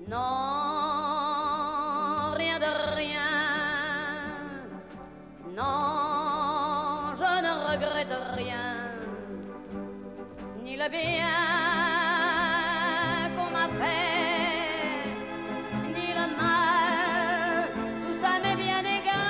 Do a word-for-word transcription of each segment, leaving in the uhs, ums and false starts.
Non, rien de rien. Non, je ne regrette rien. Ni le bien qu'on m'a fait, ni le mal, tout ça m'est bien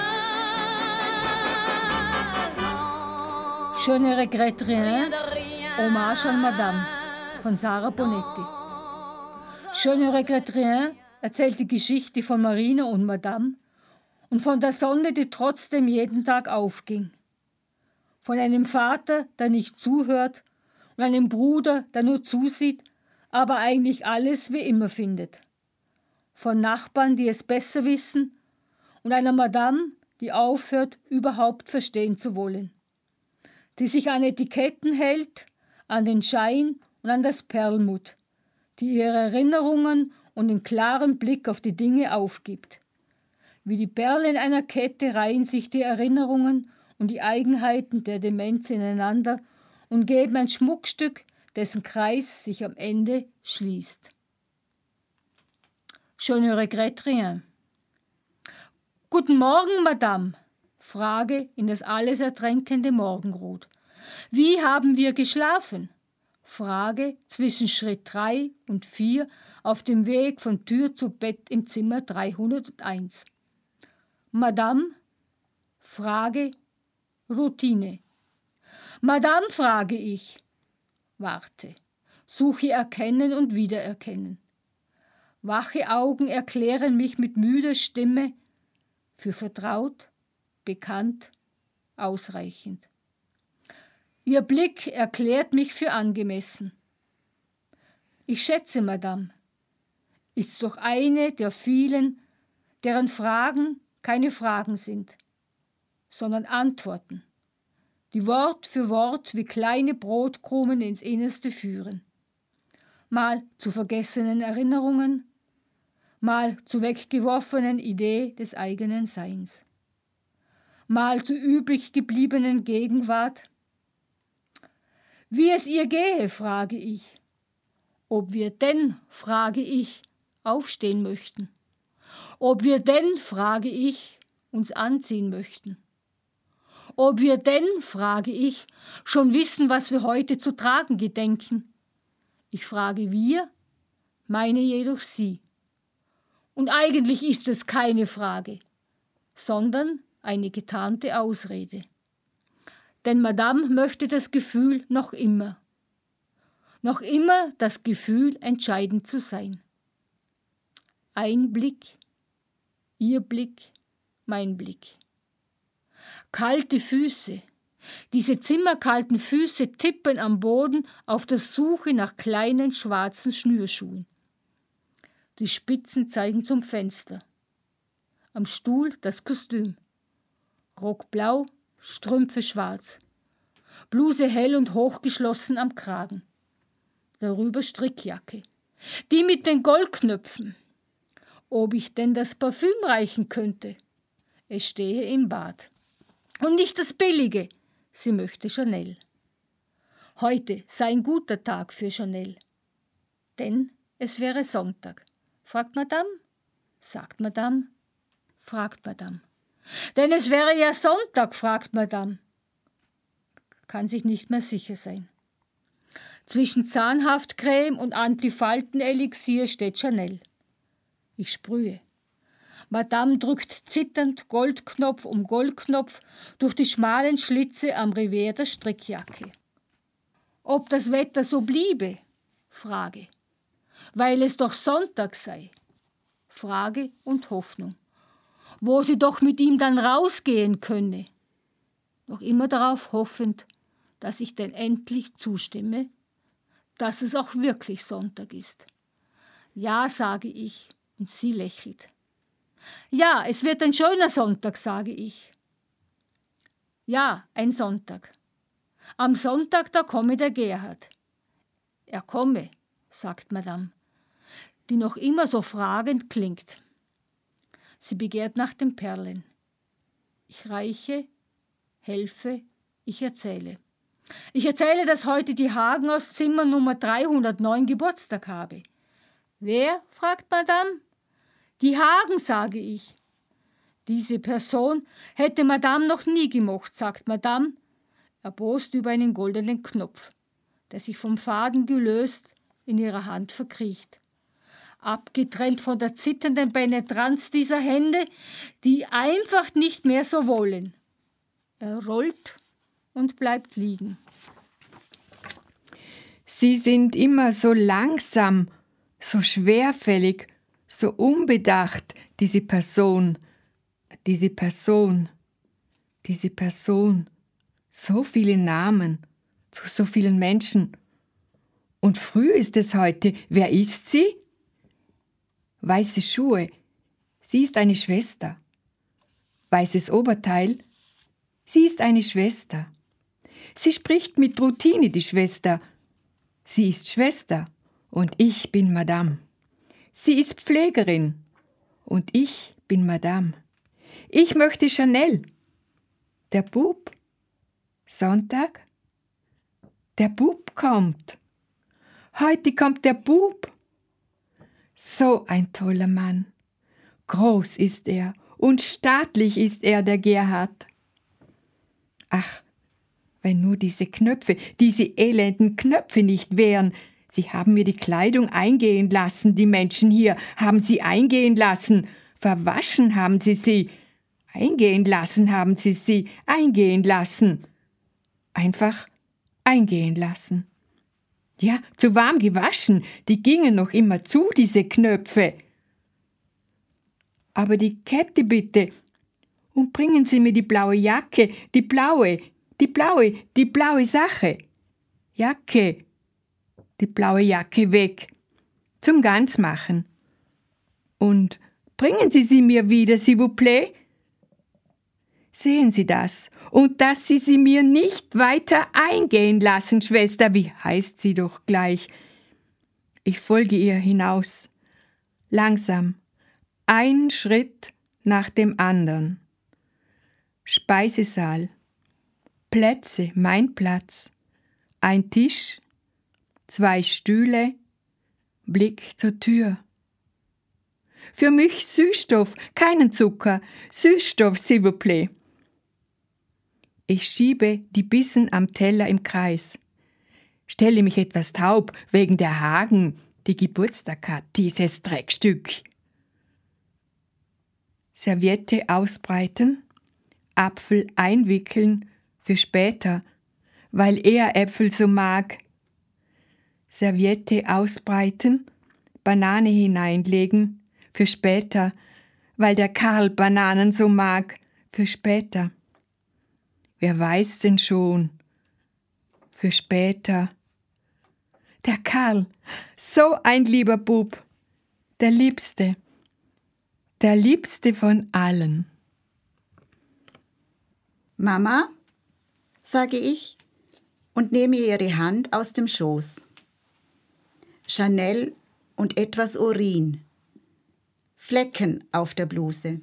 égal. Non, Je ne regrette rien. rien de rien. Hommage an Madame von Sarah Bonetti. Je ne regrette rien erzählt die Geschichte von Marina und Madame und von der Sonne, die trotzdem jeden Tag aufging. Von einem Vater, der nicht zuhört, und einem Bruder, der nur zusieht, aber eigentlich alles wie immer findet. Von Nachbarn, die es besser wissen, und einer Madame, die aufhört, überhaupt verstehen zu wollen. Die sich an Etiketten hält, an den Schein und an das Perlmutt, die ihre Erinnerungen und den klaren Blick auf die Dinge aufgibt. Wie die Perlen einer Kette reihen sich die Erinnerungen und die Eigenheiten der Demenz ineinander und geben ein Schmuckstück, dessen Kreis sich am Ende schließt. Je ne regrette rien. Guten Morgen, Madame. Frage in das alles ertränkende Morgenrot. Wie haben wir geschlafen? Frage zwischen Schritt drei und vier auf dem Weg von Tür zu Bett im Zimmer dreihunderteins. Madame? Frage Routine. Madame, frage ich. Warte. Suche erkennen und wiedererkennen. Wache Augen erklären mich mit müder Stimme für vertraut, bekannt, ausreichend. Ihr Blick erklärt mich für angemessen. Ich schätze, Madame, ist doch eine der vielen, deren Fragen keine Fragen sind, sondern Antworten, die Wort für Wort wie kleine Brotkrumen ins Innerste führen. Mal zu vergessenen Erinnerungen, mal zu weggeworfenen Idee des eigenen Seins, mal zu übrig gebliebenen Gegenwart. Wie es ihr gehe, frage ich. Ob wir denn, frage ich, aufstehen möchten. Ob wir denn, frage ich, uns anziehen möchten. Ob wir denn, frage ich, schon wissen, was wir heute zu tragen gedenken. Ich frage wir, meine jedoch sie. Und eigentlich ist es keine Frage, sondern eine getarnte Ausrede. Denn Madame möchte das Gefühl noch immer. Noch immer das Gefühl, entscheidend zu sein. Ein Blick, ihr Blick, mein Blick. Kalte Füße. Diese zimmerkalten Füße tippen am Boden auf der Suche nach kleinen schwarzen Schnürschuhen. Die Spitzen zeigen zum Fenster. Am Stuhl das Kostüm. Rock blau, Strümpfe schwarz. Bluse hell und hochgeschlossen am Kragen. Darüber Strickjacke. Die mit den Goldknöpfen. Ob ich denn das Parfüm reichen könnte? Es stehe im Bad. Und nicht das Billige. Sie möchte Chanel. Heute sei ein guter Tag für Chanel. Denn es wäre Sonntag. Fragt Madame? Sagt Madame? Fragt Madame. Denn es wäre ja Sonntag, fragt Madame. Kann sich nicht mehr sicher sein. Zwischen Zahnhaftcreme und Antifaltenelixier steht Chanel. Ich sprühe. Madame drückt zitternd Goldknopf um Goldknopf durch die schmalen Schlitze am Revers der Strickjacke. Ob das Wetter so bliebe? Frage. Weil es doch Sonntag sei. Frage und Hoffnung. Wo sie doch mit ihm dann rausgehen könne. Noch immer darauf hoffend, dass ich denn endlich zustimme, dass es auch wirklich Sonntag ist. Ja, sage ich, und sie lächelt. Ja, es wird ein schöner Sonntag, sage ich. Ja, ein Sonntag. Am Sonntag, da komme der Gerhard. Er komme, sagt Madame, die noch immer so fragend klingt. Sie begehrt nach den Perlen. Ich reiche, helfe, ich erzähle. Ich erzähle, dass heute die Hagen aus Zimmer Nummer dreihundertneun Geburtstag habe. »Wer?« fragt Madame. »Die Hagen«, sage ich. »Diese Person hätte Madame noch nie gemocht«, sagt Madame, erbost über einen goldenen Knopf, der sich vom Faden gelöst in ihrer Hand verkriecht. Abgetrennt von der zitternden Penetranz dieser Hände, die einfach nicht mehr so wollen. Er rollt und bleibt liegen. Sie sind immer so langsam, so schwerfällig, so unbedacht, diese Person, diese Person, diese Person. So viele Namen zu so vielen Menschen. Und früh ist es heute. Wer ist sie? Weiße Schuhe. Sie ist eine Schwester. Weißes Oberteil. Sie ist eine Schwester. Sie spricht mit Routine, die Schwester. Sie ist Schwester und ich bin Madame. Sie ist Pflegerin und ich bin Madame. Ich möchte Chanel. Der Bub. Sonntag. Der Bub kommt. Heute kommt der Bub. So ein toller Mann. Groß ist er und staatlich ist er, der Gerhard. Ach, wenn nur diese Knöpfe, diese elenden Knöpfe nicht wären. Sie haben mir die Kleidung eingehen lassen, die Menschen hier haben sie eingehen lassen. Verwaschen haben sie sie. Eingehen lassen haben sie sie, eingehen lassen. Einfach eingehen lassen. Ja, zu warm gewaschen, die gingen noch immer zu, diese Knöpfe. Aber die Kette bitte. Und bringen Sie mir die blaue Jacke, die blaue, die blaue, die blaue Sache. Jacke, die blaue Jacke weg, zum Ganzmachen. Und bringen Sie sie mir wieder, s'il vous plaît. Sehen Sie das? Und dass Sie sie mir nicht weiter eingehen lassen, Schwester, wie heißt sie doch gleich? Ich folge ihr hinaus, langsam, ein Schritt nach dem anderen. Speisesaal, Plätze, mein Platz, ein Tisch, zwei Stühle, Blick zur Tür. Für mich Süßstoff, keinen Zucker, Süßstoff, s'il vous plaît. Ich schiebe die Bissen am Teller im Kreis, stelle mich etwas taub wegen der Hagen, die Geburtstag hat, dieses Dreckstück. Serviette ausbreiten, Apfel einwickeln für später, weil er Äpfel so mag. Serviette ausbreiten, Banane hineinlegen für später, weil der Karl Bananen so mag, für später. Wer weiß denn schon? Für später. Der Karl, so ein lieber Bub, der Liebste, der Liebste von allen. Mama, sage ich und nehme ihre Hand aus dem Schoß. Chanel und etwas Urin. Flecken auf der Bluse.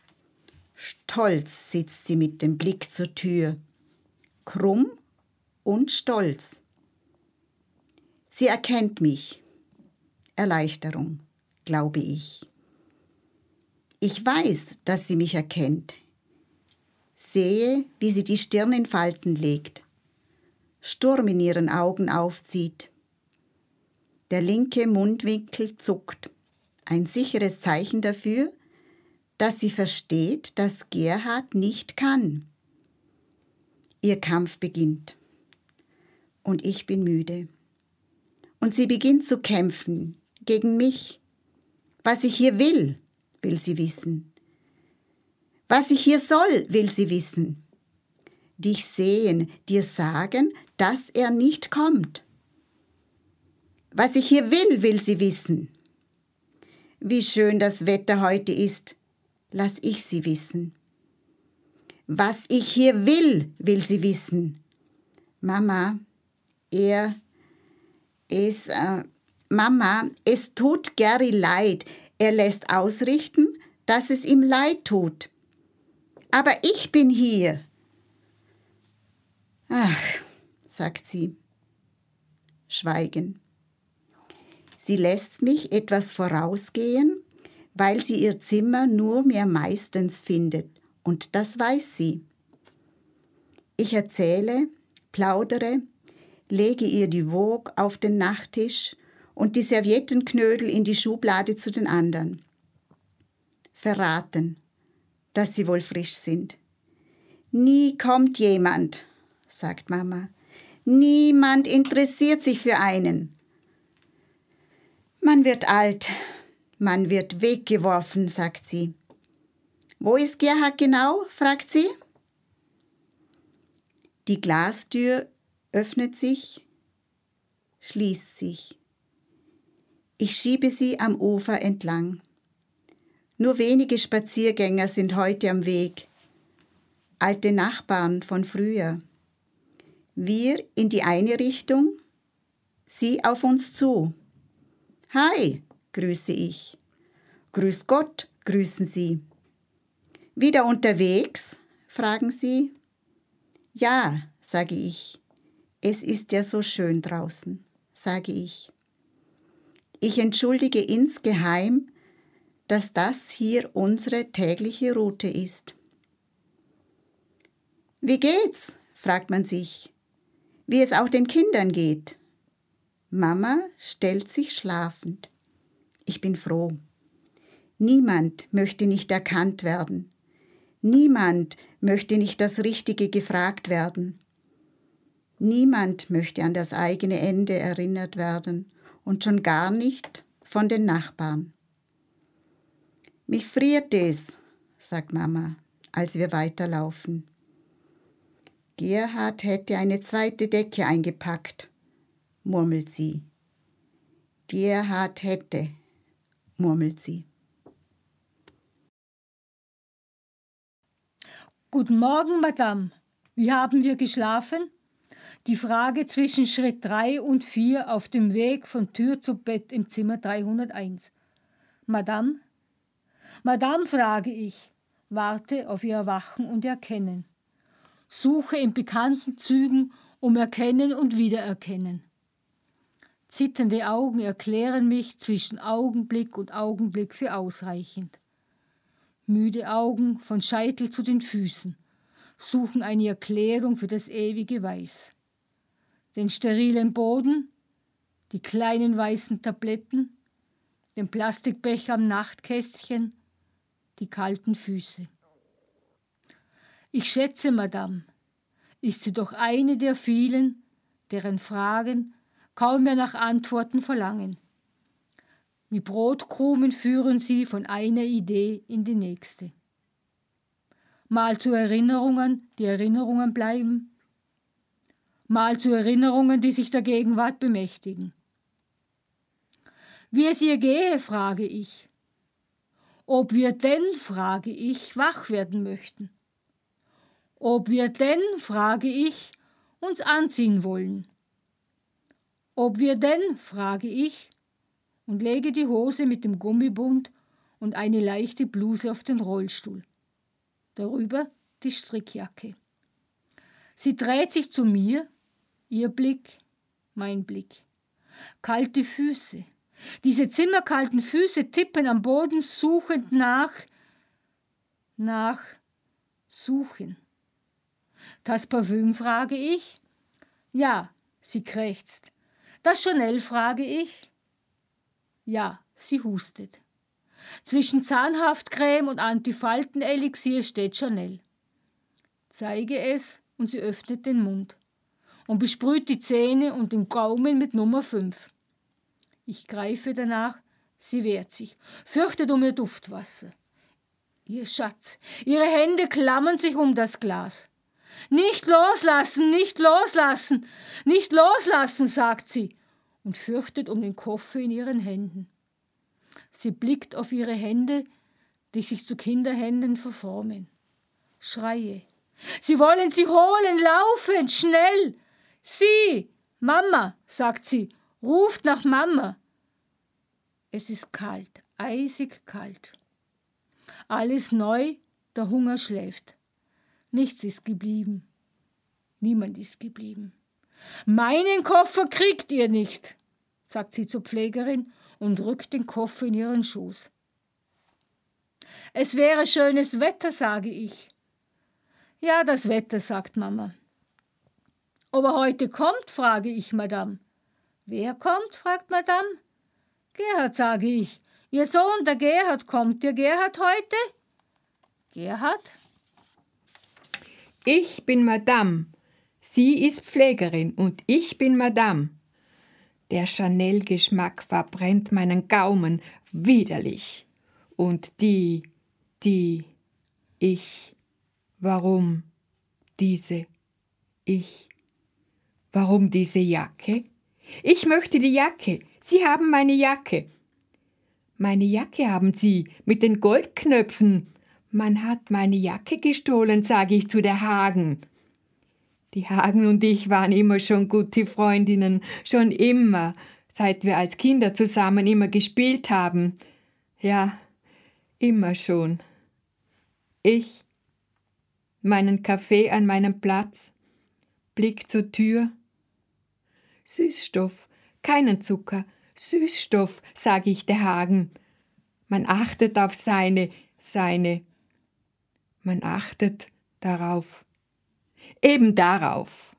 Stolz sitzt sie mit dem Blick zur Tür, krumm und stolz. Sie erkennt mich. Erleichterung, glaube ich. Ich weiß, dass sie mich erkennt. Sehe, wie sie die Stirn in Falten legt, Sturm in ihren Augen aufzieht. Der linke Mundwinkel zuckt, ein sicheres Zeichen dafür, dass sie versteht, dass Gerhard nicht kann. Ihr Kampf beginnt. Und ich bin müde. Und sie beginnt zu kämpfen gegen mich. Was ich hier will, will sie wissen. Was ich hier soll, will sie wissen. Dich sehen, dir sagen, dass er nicht kommt. Was ich hier will, will sie wissen. Wie schön das Wetter heute ist, lass ich sie wissen. Was ich hier will, will sie wissen. Mama, er, es, äh, Mama, es tut Gary leid. Er lässt ausrichten, dass es ihm leid tut. Aber ich bin hier. Ach, sagt sie. Schweigen. Sie lässt mich etwas vorausgehen, weil sie ihr Zimmer nur mehr meistens findet, und das weiß sie. Ich erzähle, plaudere, lege ihr die Vogue auf den Nachttisch und die Serviettenknödel in die Schublade zu den anderen. Verraten, dass sie wohl frisch sind. Nie kommt jemand, sagt Mama. Niemand interessiert sich für einen. Man wird alt, man wird weggeworfen, sagt sie. Wo ist Gerhard genau? Fragt sie. Die Glastür öffnet sich, schließt sich. Ich schiebe sie am Ufer entlang. Nur wenige Spaziergänger sind heute am Weg. Alte Nachbarn von früher. Wir in die eine Richtung, sie auf uns zu. Hi, grüße ich. Grüß Gott, grüßen sie. Wieder unterwegs? Fragen sie. Ja, sage ich. Es ist ja so schön draußen, sage ich. Ich entschuldige insgeheim, dass das hier unsere tägliche Route ist. Wie geht's? Fragt man sich. Wie es auch den Kindern geht. Mama stellt sich schlafend. Ich bin froh. Niemand möchte nicht erkannt werden. Niemand möchte nicht das Richtige gefragt werden. Niemand möchte an das eigene Ende erinnert werden und schon gar nicht von den Nachbarn. Mich friert es, sagt Mama, als wir weiterlaufen. Gerhard hätte eine zweite Decke eingepackt, murmelt sie. Gerhard hätte, murmelt sie. Guten Morgen, Madame. Wie haben wir geschlafen? Die Frage zwischen Schritt drei und vier auf dem Weg von Tür zu Bett im Zimmer dreihunderteins. Madame? Madame, frage ich, warte auf ihr Erwachen und Erkennen. Suche in bekannten Zügen um Erkennen und Wiedererkennen. Zitternde Augen erklären mich zwischen Augenblick und Augenblick für ausreichend. Müde Augen von Scheitel zu den Füßen suchen eine Erklärung für das ewige Weiß. Den sterilen Boden, die kleinen weißen Tabletten, den Plastikbecher am Nachtkästchen, die kalten Füße. Ich schätze, Madame, ist sie doch eine der vielen, deren Fragen kaum mehr nach Antworten verlangen. Wie Brotkrumen führen sie von einer Idee in die nächste. Mal zu Erinnerungen, die Erinnerungen bleiben, mal zu Erinnerungen, die sich der Gegenwart bemächtigen. Wie es ihr gehe, frage ich. Ob wir denn, frage ich, wach werden möchten. Ob wir denn, frage ich, uns anziehen wollen. Ob wir denn, frage ich, und lege die Hose mit dem Gummibund und eine leichte Bluse auf den Rollstuhl. Darüber die Strickjacke. Sie dreht sich zu mir, ihr Blick, mein Blick. Kalte Füße. Diese zimmerkalten Füße tippen am Boden suchend nach, nach Suchen. Das Parfüm, frage ich. Ja, sie krächzt. Das Chanel, frage ich. Ja, sie hustet. Zwischen Zahnhaftcreme und Antifaltenelixier steht Chanel. Zeige es und sie öffnet den Mund und besprüht die Zähne und den Gaumen mit Nummer fünf. Ich greife danach, sie wehrt sich, fürchtet um ihr Duftwasser. Ihr Schatz, ihre Hände klammern sich um das Glas. Nicht loslassen, nicht loslassen, nicht loslassen, sagt sie und fürchtet um den Koffer in ihren Händen. Sie blickt auf ihre Hände, die sich zu Kinderhänden verformen. Schreie. Sie wollen sie holen, laufen, schnell. Sie, Mama, sagt sie, ruft nach Mama. Es ist kalt, eisig kalt. Alles neu, der Hunger schläft. Nichts ist geblieben. Niemand ist geblieben. Meinen Koffer kriegt ihr nicht, sagt sie zur Pflegerin und rückt den Koffer in ihren Schoß. Es wäre schönes Wetter, sage ich. Ja, das Wetter, sagt Mama. Ob er heute kommt, frage ich Madame. Wer kommt, fragt Madame. Gerhard, sage ich. Ihr Sohn, der Gerhard, kommt. Der Gerhard heute? Gerhard? Ich bin Madame. Sie ist Pflegerin und ich bin Madame. Der Chanel-Geschmack verbrennt meinen Gaumen widerlich. Und die, die, ich, warum diese, ich, warum diese Jacke? Ich möchte die Jacke. Sie haben meine Jacke. Meine Jacke haben Sie mit den Goldknöpfen. Man hat meine Jacke gestohlen, sage ich zu der Hagen. Die Hagen und ich waren immer schon gute Freundinnen, schon immer, seit wir als Kinder zusammen immer gespielt haben. Ja, immer schon. Ich, meinen Kaffee an meinem Platz, Blick zur Tür. Süßstoff, keinen Zucker, Süßstoff, sage ich der Hagen. Man achtet auf seine, seine, man achtet darauf. Eben darauf.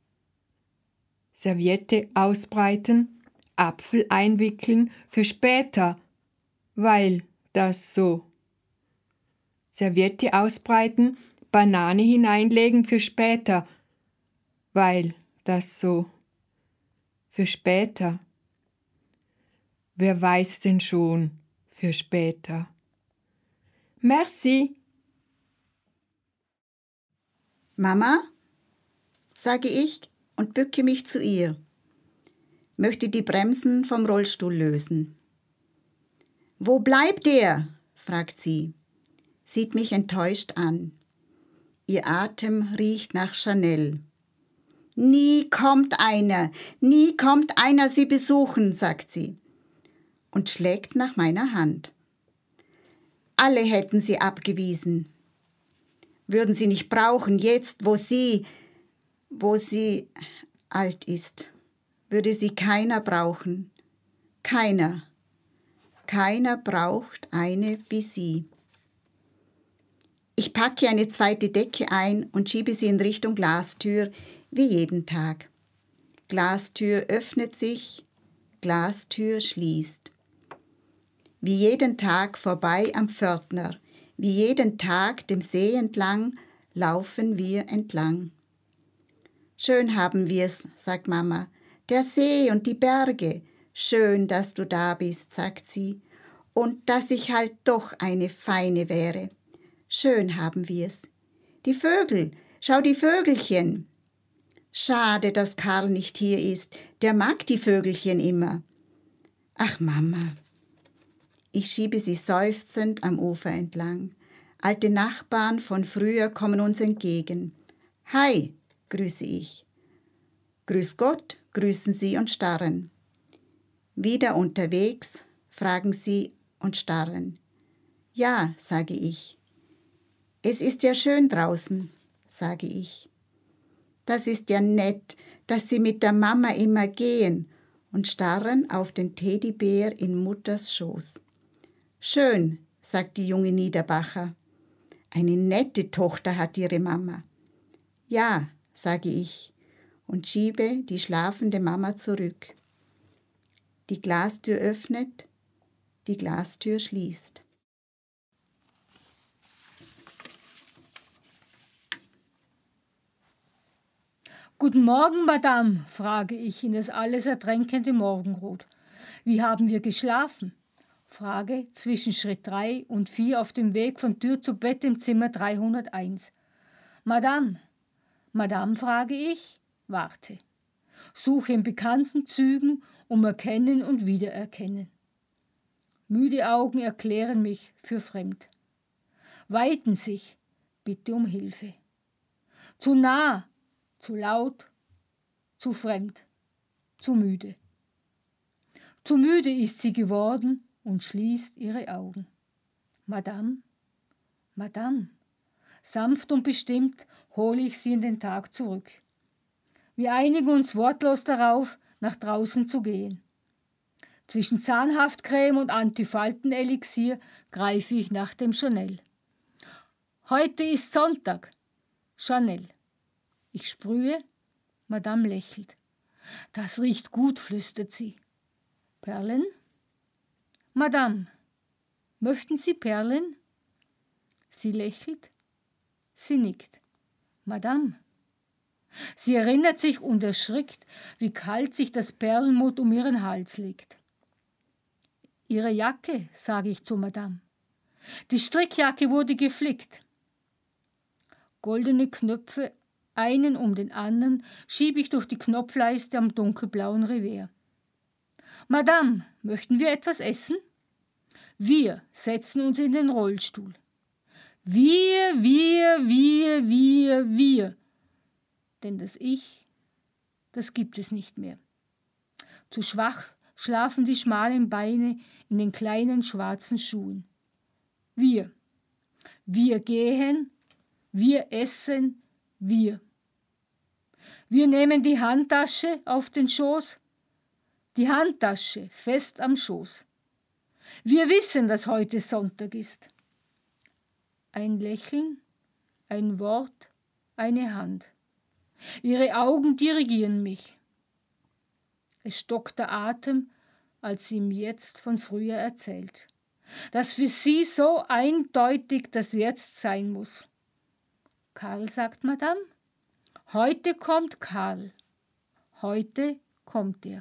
Serviette ausbreiten, Apfel einwickeln für später, weil das so. Serviette ausbreiten, Banane hineinlegen für später, weil das so. Für später. Wer weiß denn schon für später? Merci. Mama, sage ich und bücke mich zu ihr, möchte die Bremsen vom Rollstuhl lösen. Wo bleibt er? Fragt sie, sieht mich enttäuscht an. Ihr Atem riecht nach Chanel. Nie kommt einer, nie kommt einer Sie besuchen, sagt sie und schlägt nach meiner Hand. Alle hätten sie abgewiesen. Würden sie nicht brauchen, jetzt, wo sie, wo sie alt ist, würde sie keiner brauchen. Keiner. Keiner braucht eine wie sie. Ich packe eine zweite Decke ein und schiebe sie in Richtung Glastür, wie jeden Tag. Glastür öffnet sich, Glastür schließt. Wie jeden Tag vorbei am Pförtner, wie jeden Tag dem See entlang, laufen wir entlang. Schön haben wir's, sagt Mama, der See und die Berge. Schön, dass du da bist, sagt sie, und dass ich halt doch eine Feine wäre. Schön haben wir's. Die Vögel, schau die Vögelchen. Schade, dass Karl nicht hier ist, der mag die Vögelchen immer. Ach Mama. Ich schiebe sie seufzend am Ufer entlang. Alte Nachbarn von früher kommen uns entgegen. Hi, grüße ich. Grüß Gott, grüßen sie und starren. Wieder unterwegs, fragen sie und starren. Ja, sage ich. Es ist ja schön draußen, sage ich. Das ist ja nett, dass sie mit der Mama immer gehen und starren auf den Teddybär in Mutters Schoß. Schön, sagt die junge Niederbacher. Eine nette Tochter hat ihre Mama. Ja, sage ich und schiebe die schlafende Mama zurück. Die Glastür öffnet, die Glastür schließt. Guten Morgen, Madame, frage ich in das alles ertränkende Morgenrot. Wie haben wir geschlafen? Frage zwischen Schritt drei und vier auf dem Weg von Tür zu Bett im Zimmer dreihunderteins. Madame, Madame, frage ich, warte. Suche in bekannten Zügen um Erkennen und Wiedererkennen. Müde Augen erklären mich für fremd. Weiten sich, bitte um Hilfe. Zu nah, zu laut, zu fremd, zu müde. Zu müde ist sie geworden und schließt ihre Augen. Madame, Madame, sanft und bestimmt hole ich sie in den Tag zurück. Wir einigen uns wortlos darauf, nach draußen zu gehen. Zwischen Zahnhaftcreme und Antifaltenelixier greife ich nach dem Chanel. Heute ist Sonntag. Chanel. Ich sprühe, Madame lächelt. Das riecht gut, flüstert sie. Perlen? Madame, möchten Sie Perlen? Sie lächelt, sie nickt. Madame. Sie erinnert sich und erschrickt, wie kalt sich das Perlenmod um ihren Hals legt. Ihre Jacke, sage ich zu Madame. Die Strickjacke wurde geflickt. Goldene Knöpfe, einen um den anderen, schiebe ich durch die Knopfleiste am dunkelblauen Revers. Madame, möchten wir etwas essen? Wir setzen uns in den Rollstuhl. Wir, wir, wir, wir, wir. Denn das Ich, das gibt es nicht mehr. Zu schwach schlafen die schmalen Beine in den kleinen schwarzen Schuhen. Wir. Wir gehen, wir essen, wir. Wir nehmen die Handtasche auf den Schoß, die Handtasche fest am Schoß. Wir wissen, dass heute Sonntag ist. Ein Lächeln, ein Wort, eine Hand. Ihre Augen dirigieren mich. Es stockt der Atem, als sie ihm jetzt von früher erzählt. Dass für sie so eindeutig das Jetzt sein muss. Karl, sagt Madame, heute kommt Karl. Heute kommt er.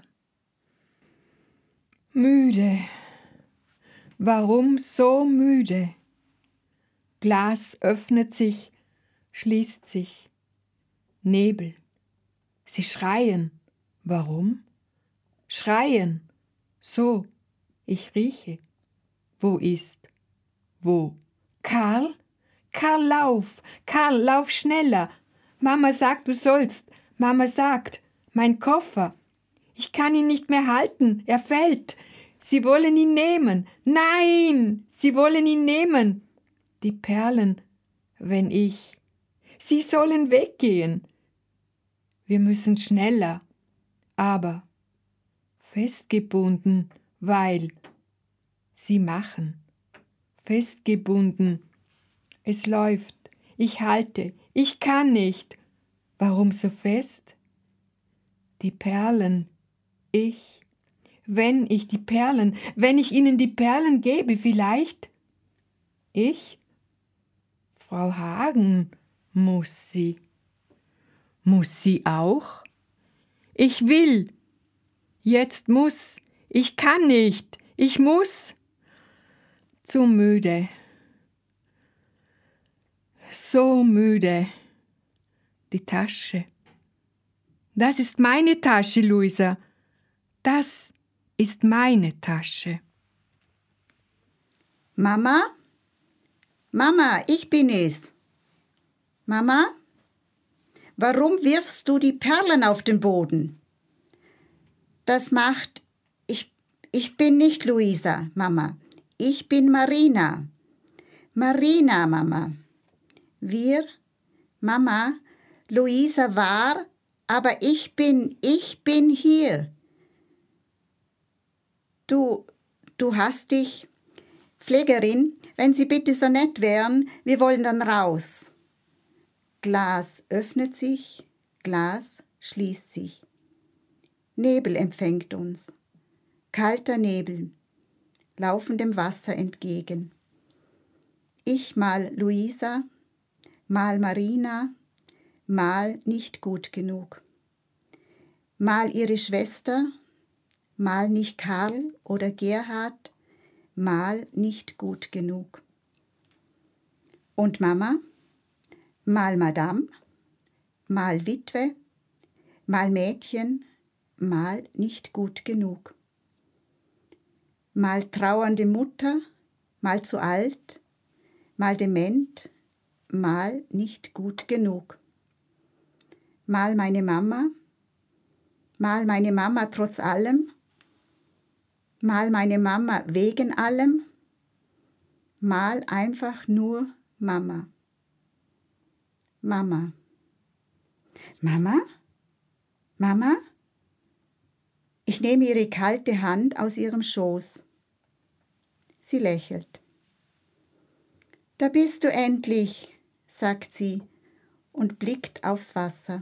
Müde. Warum so müde? Glas öffnet sich, schließt sich. Nebel. Sie schreien. Warum? Schreien. So, ich rieche. Wo ist? Wo? Karl? Karl, lauf! Karl, lauf schneller! Mama sagt, du sollst. Mama sagt, mein Koffer. Ich kann ihn nicht mehr halten, er fällt. Sie wollen ihn nehmen. Nein, sie wollen ihn nehmen. Die Perlen, wenn ich. Sie sollen weggehen. Wir müssen schneller, aber festgebunden, weil sie machen. Festgebunden. Es läuft. Ich halte. Ich kann nicht. Warum so fest? Die Perlen. Ich. Wenn ich die Perlen, wenn ich ihnen die Perlen gebe, vielleicht. Ich? Frau Hagen, muss sie. Muss sie auch? Ich will. Jetzt muss. Ich kann nicht. Ich muss. Zu müde. So müde. Die Tasche. Das ist meine Tasche, Luisa. Das ist meine Tasche. Mama? Mama, ich bin es. Mama? Warum wirfst du die Perlen auf den Boden? Das macht... Ich, ich bin nicht Luisa, Mama. Ich bin Marina. Marina, Mama. Wir, Mama, Luisa war, aber ich bin, ich bin hier. Du, du hast dich... Pflegerin, wenn Sie bitte so nett wären, wir wollen dann raus. Glas öffnet sich, Glas schließt sich. Nebel empfängt uns. Kalter Nebel, laufendem Wasser entgegen. Ich mal Luisa, mal Marina, mal nicht gut genug. Mal ihre Schwester, mal nicht Karl oder Gerhard, mal nicht gut genug. Und Mama? Mal Madame, mal Witwe, mal Mädchen, mal nicht gut genug. Mal trauernde Mutter, mal zu alt, mal dement, mal nicht gut genug. Mal meine Mama, mal meine Mama trotz allem, mal meine Mama wegen allem, mal einfach nur Mama. Mama. Mama? Mama? Ich nehme ihre kalte Hand aus ihrem Schoß. Sie lächelt. Da bist du endlich, sagt sie und blickt aufs Wasser.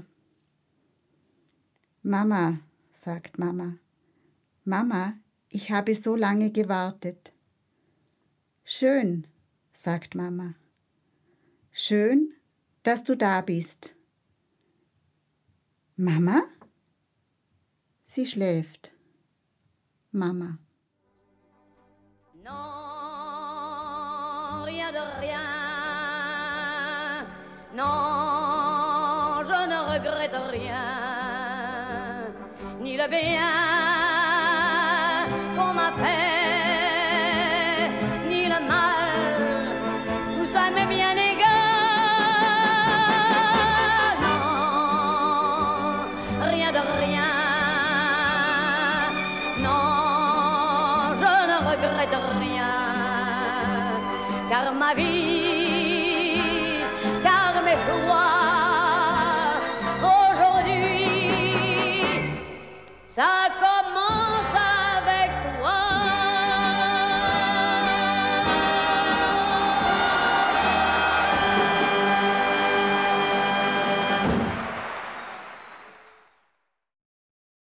Mama, sagt Mama, Mama, ich habe so lange gewartet. Schön, sagt Mama. Schön, dass du da bist. Mama? Sie schläft. Mama. Non, rien de rien. Non, je ne regrette rien. Ni le bien qu'on m'a fait, ni le mal. Tout ça m'est bien égal. Non, rien de rien. Non, je ne regrette rien. Car ma vie, car mes choix, aujourd'hui, ça compte.